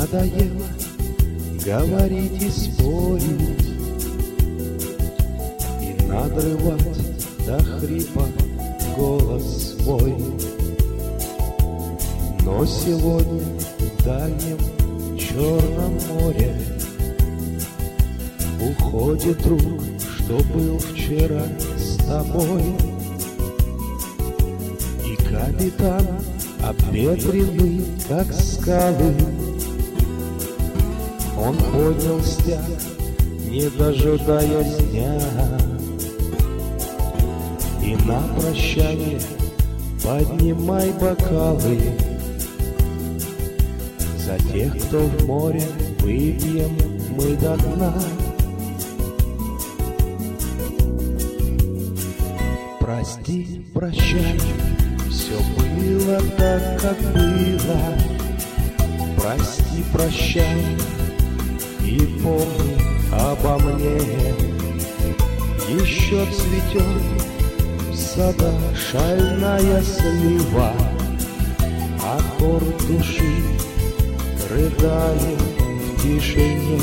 надоело говорить и спорить, и надрывать до хрипа голос свой. Но сегодня в дальнем Черном море уходит друг, что был вчера с тобой. И капитан, обветренный, как скалы, он поднял стяг, не дожидаясь дня, и на прощание поднимай бокалы за тех, кто в море, выпьем мы до дна. Прости, прощай, все было так, как было. Прости, прощай, и помни обо мне. Еще цветет в садах шальная слива, аккорд души рыдает в тишине.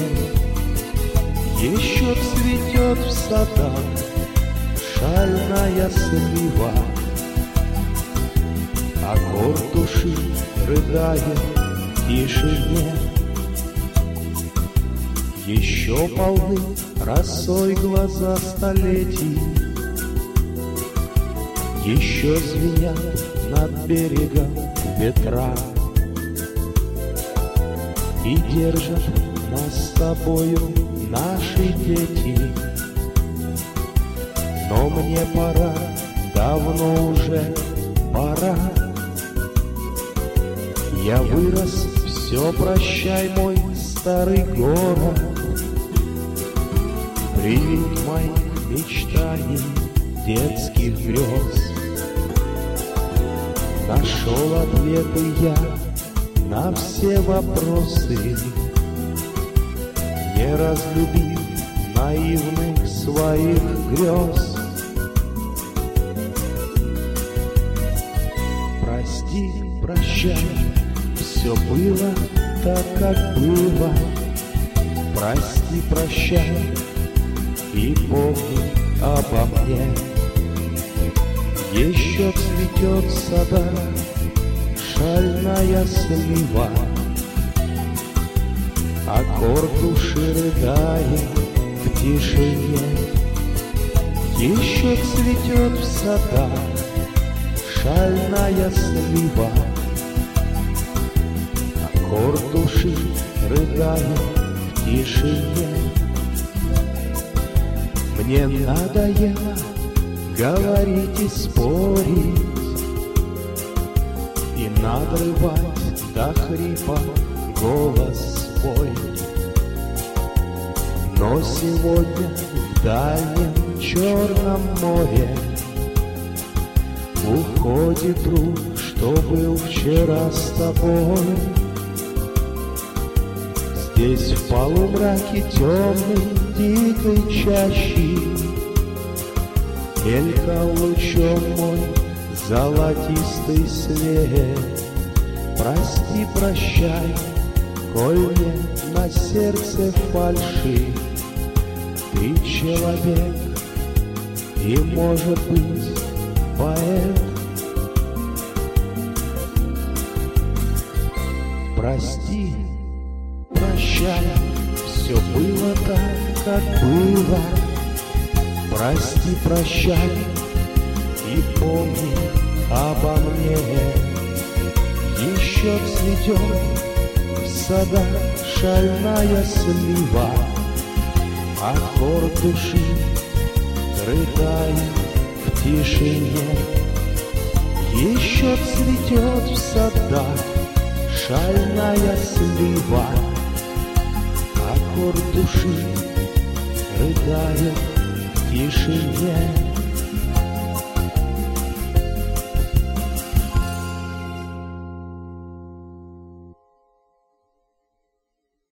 Еще цветет в садах шальная слива, аккорд души рыдает в тишине. Еще полны росой глаза столетий, еще звенят над берегом ветра, и держат нас с тобою наши дети. Но мне пора, давно уже пора. Я вырос, все прощай, мой старый город. Приют моих мечтаний, детских грез. Нашел ответы я на все вопросы, не разлюбив наивных своих грез. Прости, прощай, все было так, как было. Прости, прощай, и помни обо мне. Еще цветет в садах шальная слива, аккорд души рыдает в тишине. Еще цветет в садах шальная слива, аккорд души рыдает в тишине. Мне надоело говорить и спорить, и надрывать до хрипа голос свой. Но сегодня в дальнем Черном море уходит друг, что был вчера с тобой. Здесь в полумраке темной дикой чащи мелькал лучом мой золотистый свет. Прости, прощай, коль нет на сердце фальши. Ты человек и, может быть, поэт. Прости, прощай, все было так, как было. Прости, прощай, и помни обо мне. Еще цветет в садах шальная слива, аккорд души рыдает в тишине. Еще цветет в садах шальная слива, аккорд души рыдает в тишине.